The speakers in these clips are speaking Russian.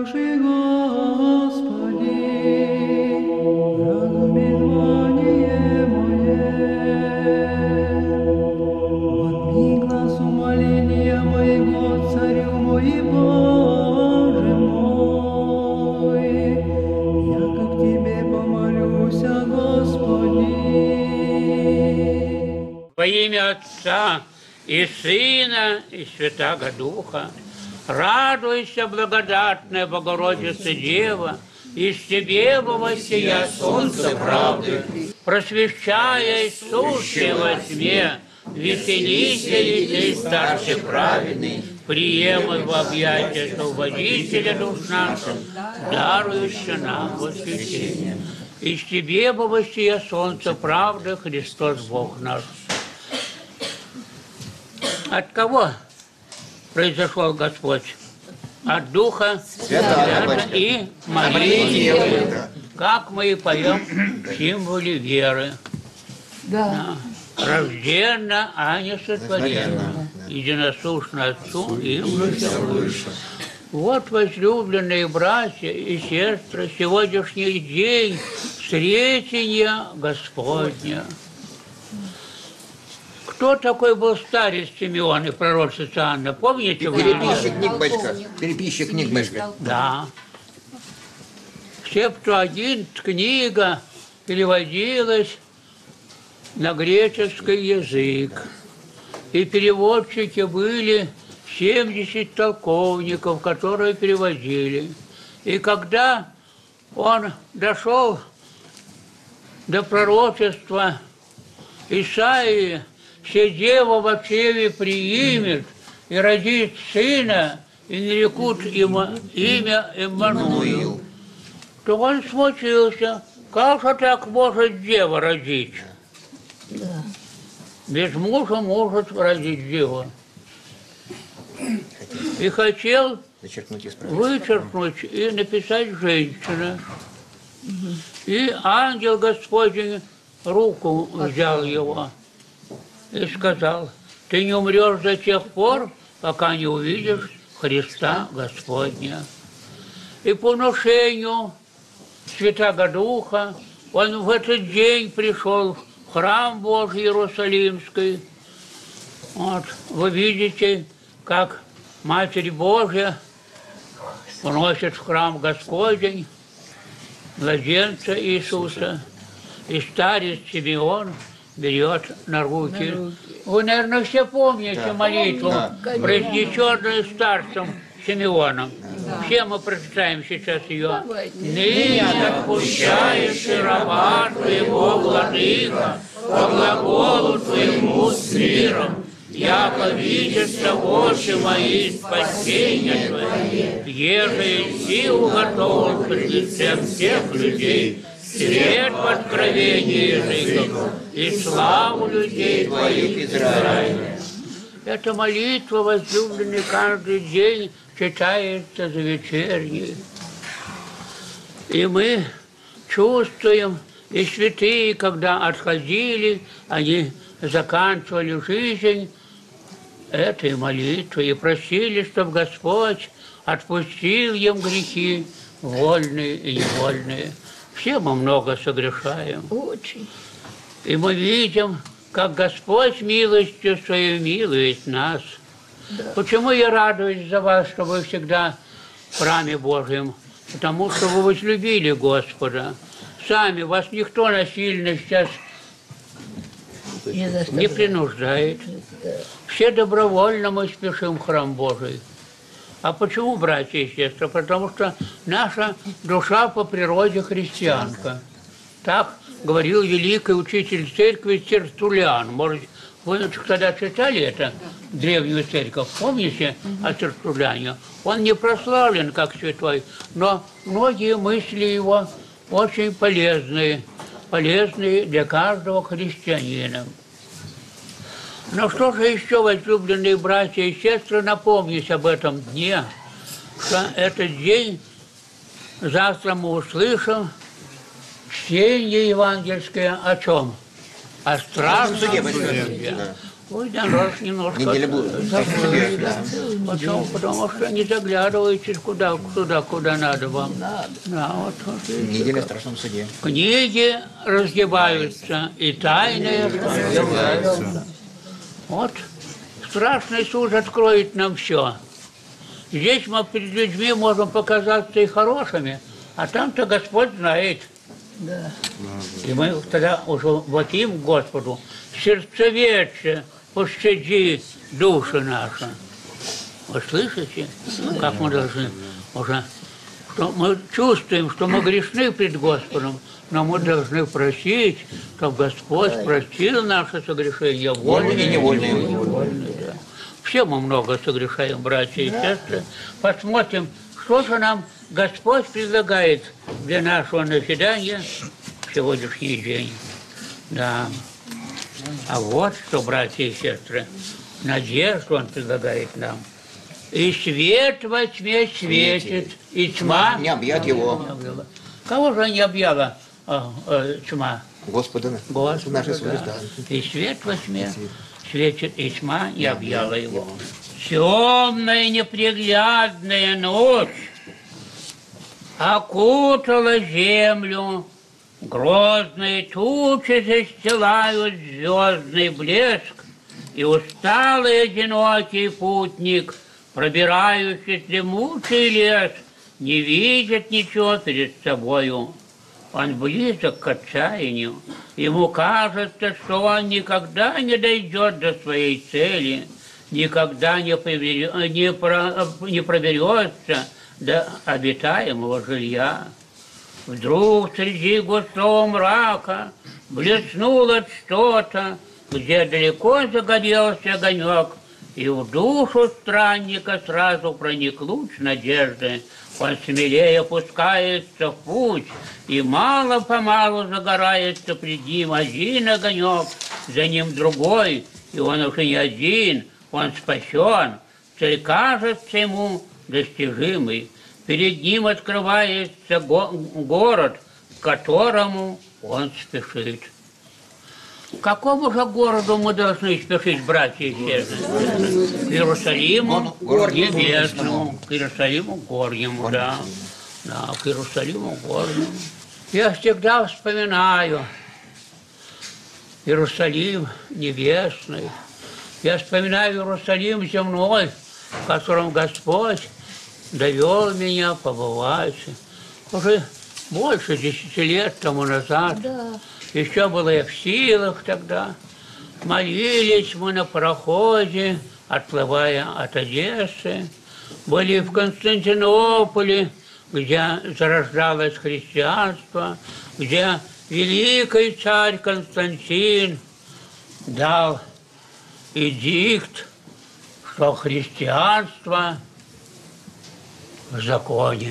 наши, Господи, разуми звание мое. Отми глаз умоления моего, Царю мой и Боже мой. Я как Тебе помолюся, Господи. Во имя Отца и Сына и Святаго Духа. Радуйся, благодатная Богородица Дева, из Тебе воссия солнце правды, просвещая сущее во тьме, веселись и ты, старше праведный, приемы в объятия освободителя душ наших, дарующий нам восхищение. Из Тебе воссия солнце правды, Христос Бог наш. От кого произошел Господь? От Духа Святого и Марии, как мы и поем в символе веры. Да. Рожденно, а не сотворенно, единосущно Отцу и выше. Вот, возлюбленные братья и сестры, сегодняшний день встретения Господня. Кто такой был старец Симеон и пророчица Анна? Помните? Переписчик книг, батька. Переписчик книг, батька. Да. Септуагинт книга переводилась на греческий язык. И переводчики были 70 толковников, которые переводили. И когда он дошел до пророчества Исаии, «Се дева в чреве приимет и родит сына, и нарекут ему имя Иммануил», то он смутился. Как же так может дева родить? Да. Без мужа может родить дева. И хотел вычеркнуть и написать «женщина». И ангел Господень руку взял его и сказал: «Ты не умрешь до тех пор, пока не увидишь Христа Господня». И по внушению Святаго Духа он в этот день пришел в храм Божий Иерусалимский. Вот, вы видите, как Матерь Божья вносит в храм Господень младенца Иисуса, и старец Симеон берет на руки. Вы, наверное, все помните молитву, произнесенную старцем Симеоном. Все мы прочитаем сейчас ее. «Ныне отпущаешь раба Твоего, Владыка, по глаголу Твоему с миром, яко видишься очи мои спасения Твое, еже идти уготован пред лицем всех людей, свет в откровении языков и славу людей Твоих Израиля». Эта молитва, возлюбленный, каждый день читается за вечерней. И мы чувствуем, и святые, когда отходили, они заканчивали жизнь этой молитвой и просили, чтобы Господь отпустил им грехи, вольные и невольные. Все мы много согрешаем. Очень. И мы видим, как Господь милостью Своей милует нас. Да. Почему я радуюсь за вас, что вы всегда в храме Божьем? Потому что вы возлюбили Господа. Сами вас никто насильно сейчас не принуждает. Все добровольно мы спешим в храм Божий. А почему, братья и сестры? Потому что наша душа по природе христианка. Так говорил великий учитель церкви Тертуллиан. Может, вы когда читали это, древнюю церковь, помните о Тертуллиане? Он не прославлен как святой, но многие мысли его очень полезные для каждого христианина. Но что же еще, возлюбленные братья и сестры, напомнить об этом дне, что этот день завтра мы услышим чтение евангельское о чем? О страшном суде. Ой, да, раз немножко Неделя будет. забыли, да. Почему? Потому что не заглядываетесь куда надо вам. Да, вот, Неделя в страшном суде. книги разгибаются, и тайные являются. Вот страшный суд откроет нам все. Здесь мы перед людьми можем показаться и хорошими, а там-то Господь знает. Да. И мы тогда уже вопим Господу: сердцеведче, пощади души наши. Вы слышите, как мы должны уже, что мы чувствуем, что мы грешны пред Господом, но мы должны просить, чтобы Господь простил наши согрешения, вольные и невольные. Да. Все мы много согрешаем, братья и сестры. Посмотрим, что же нам Господь предлагает для нашего назидания в сегодняшний день. Да. А вот что, братья и сестры, надежду Он предлагает нам. И свет во тьме светит, и тьма не объят его. Кого же не объяла тьма? Господа, Господа, наши да. судьи, да. И свет во тьме светит, и тьма не объяла его. Темная неприглядная ночь окутала землю, грозные тучи застилают звездный блеск, и усталый одинокий путник, пробирающий дремучий лес, не видит ничего перед собою. Он близок к отчаянию. Ему кажется, что он никогда не дойдет до своей цели, никогда не проберется до обитаемого жилья. Вдруг среди густого мрака блеснуло что-то, где далеко загорелся огонек, и в душу странника сразу проник луч надежды. Он смелее опускается в путь, и мало-помалу загорается пред ним один огонек, за ним другой, и он уже не один, он спасен. Цель кажется ему достижимой. Перед ним открывается город, к которому он спешит. К какому же городу мы должны спешить, братья и сестры? К Иерусалиму небесному, к Иерусалиму горнему, да. Да, к Иерусалиму горнему. Я всегда вспоминаю Иерусалим небесный. Я вспоминаю Иерусалим земной, в котором Господь довел меня побывать. Уже больше 10 лет тому назад. Да. Еще было я в силах тогда. Молились мы на пароходе, отплывая от Одессы. Были в Константинополе, где зарождалось христианство, где великий царь Константин дал эдикт, что христианство в законе.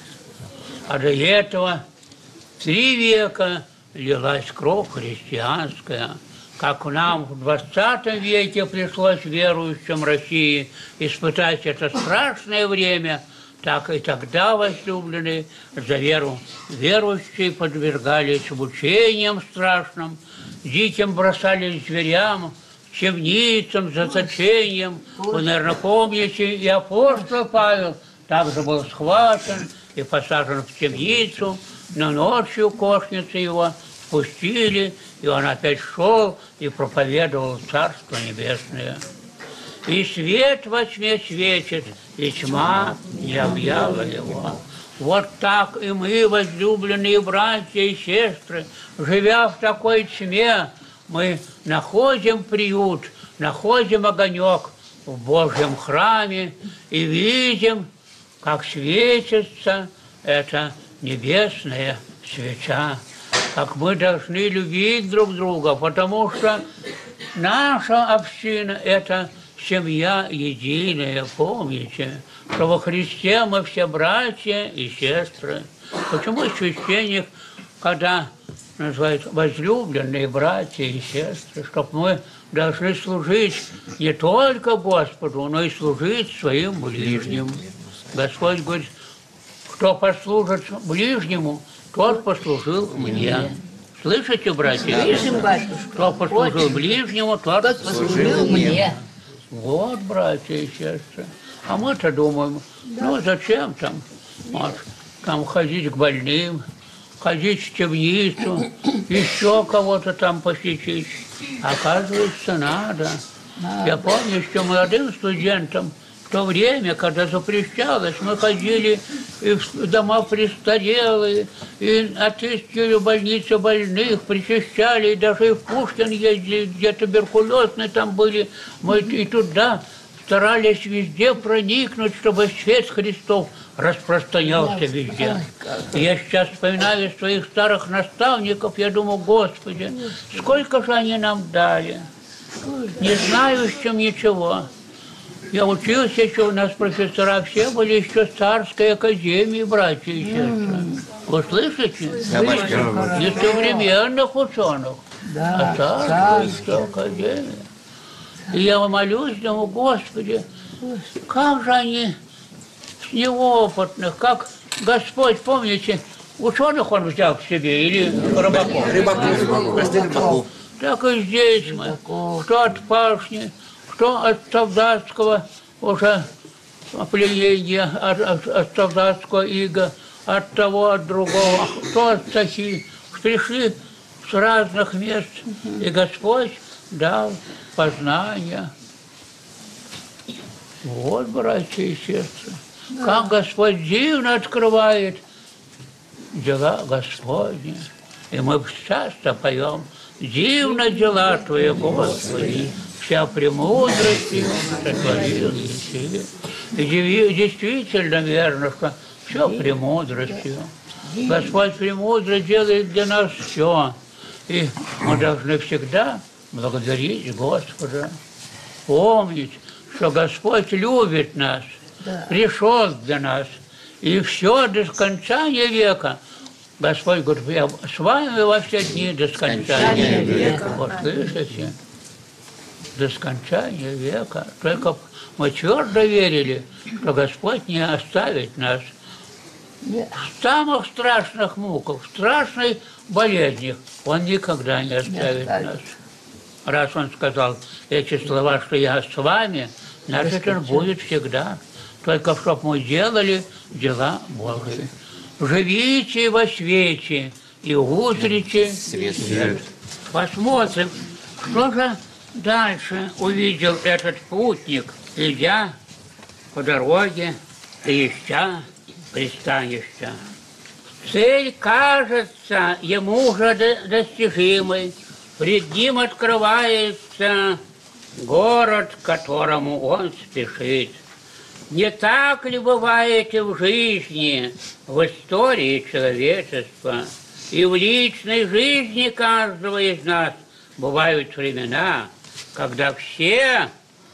А до этого 3 века лилась кровь христианская. Как нам в 20 веке пришлось верующим России испытать это страшное время, так и тогда, возлюбленные, за веру верующие подвергались мучениям страшным, диким бросались зверям, темницам, заточениям. Вы, наверное, помните, и апостол Павел также был схвачен и посажен в темницу, но ночью кошницы его спустили, и он опять шел и проповедовал Царство Небесное. И свет во тьме светит, и тьма не объяла его. Вот так и мы, возлюбленные братья и сестры, живя в такой тьме, мы находим приют, находим огонек в Божьем храме и видим, как светится эта небесная свеча, как мы должны любить друг друга, потому что наша община – это семья единая, помните, что во Христе мы все братья и сестры. Почему священник, когда называют возлюбленные братья и сестры, чтобы мы должны служить не только Господу, но и служить своим ближним. Господь говорит, кто послужит ближнему, тот послужил мне. Слышите, братья? Слышим, батюшка. Кто послужил ближнему, тот Послужил мне. Вот, братья и сестры. А мы-то думаем, ну зачем там? Вот, там ходить к больным, ходить в темницу, еще кого-то там посетить. Оказывается, надо. Я помню, что молодым студентам в то время, когда запрещалось, мы ходили и в дома престарелые, и отыскивали больницы больных, причащали, и даже и в Пушкин ездили, где туберкулезные там были. Мы и туда старались везде проникнуть, чтобы свет Христов распространялся везде. И я сейчас вспоминаю своих старых наставников, я думаю, Господи, сколько же они нам дали, не знающим ничего. Я учился еще, у нас профессора все были еще с Царской академии, братья и сестры. Вы слышите? Не современных ученых, а Царская академия. И я молюсь, думаю, Господи, как же они с неопытных, как Господь, помните, ученых Он взял к себе или рыбаков? Рыбаков. Так и здесь мы, кто от пашни, кто от солдатского уже плеяния, от солдатского ига, от того, от другого, кто от стахи. Пришли с разных мест, и Господь дал познание. Вот, братья и сестры, как Господь дивно открывает дела Господни. И мы часто поем: «Дивно дела Твои, Господи, вся премудростью сотворил Еси». И действительно верно, что все премудростью. Господь премудро делает для нас все. И мы должны всегда благодарить Господа, помнить, что Господь любит нас, пришел для нас. И все до скончания века. Господь говорит: я с вами во все дни до скончания века. Вот слышите? До скончания века. Только мы твердо верили, что Господь не оставит нас. В самых страшных муках, в страшной болезни Он никогда не оставит нас. Раз Он сказал эти слова, что я с вами, значит, Он будет всегда. Только чтоб мы делали дела Божии. Живите во свете и узрите свет. Посмотрим, что же дальше увидел этот путник, идя по дороге, ища пристанища. Цель кажется ему уже достижимой. Пред ним открывается город, к которому он спешит. Не так ли бывает и в жизни, в истории человечества, и в личной жизни каждого из нас бывают времена, когда все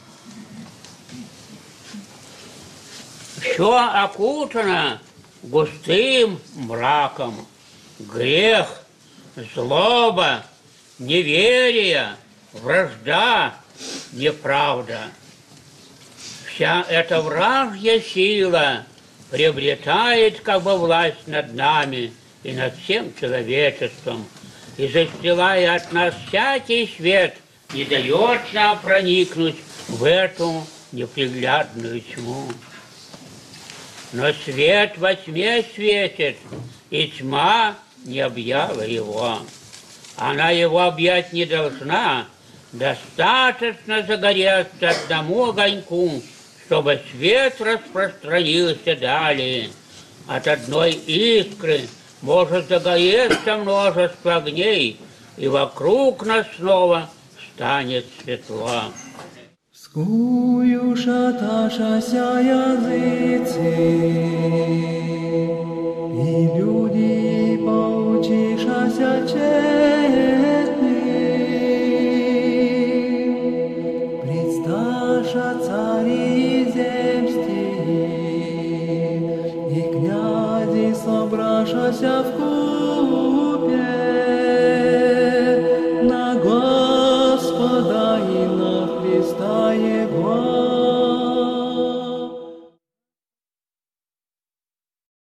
окутано густым мраком. Грех, злоба, неверие, вражда, неправда. Вся эта вражья сила приобретает как бы власть над нами и над всем человечеством, и, застилая от нас всякий свет, не дает нам проникнуть в эту неприглядную тьму. Но свет во тьме светит, и тьма не объяла его. Она его объять не должна, достаточно загореться одному огоньку, чтобы свет распространился далее. От одной искры может загореться множество огней, и вокруг нас снова станет светло. Скую шаташася язиці,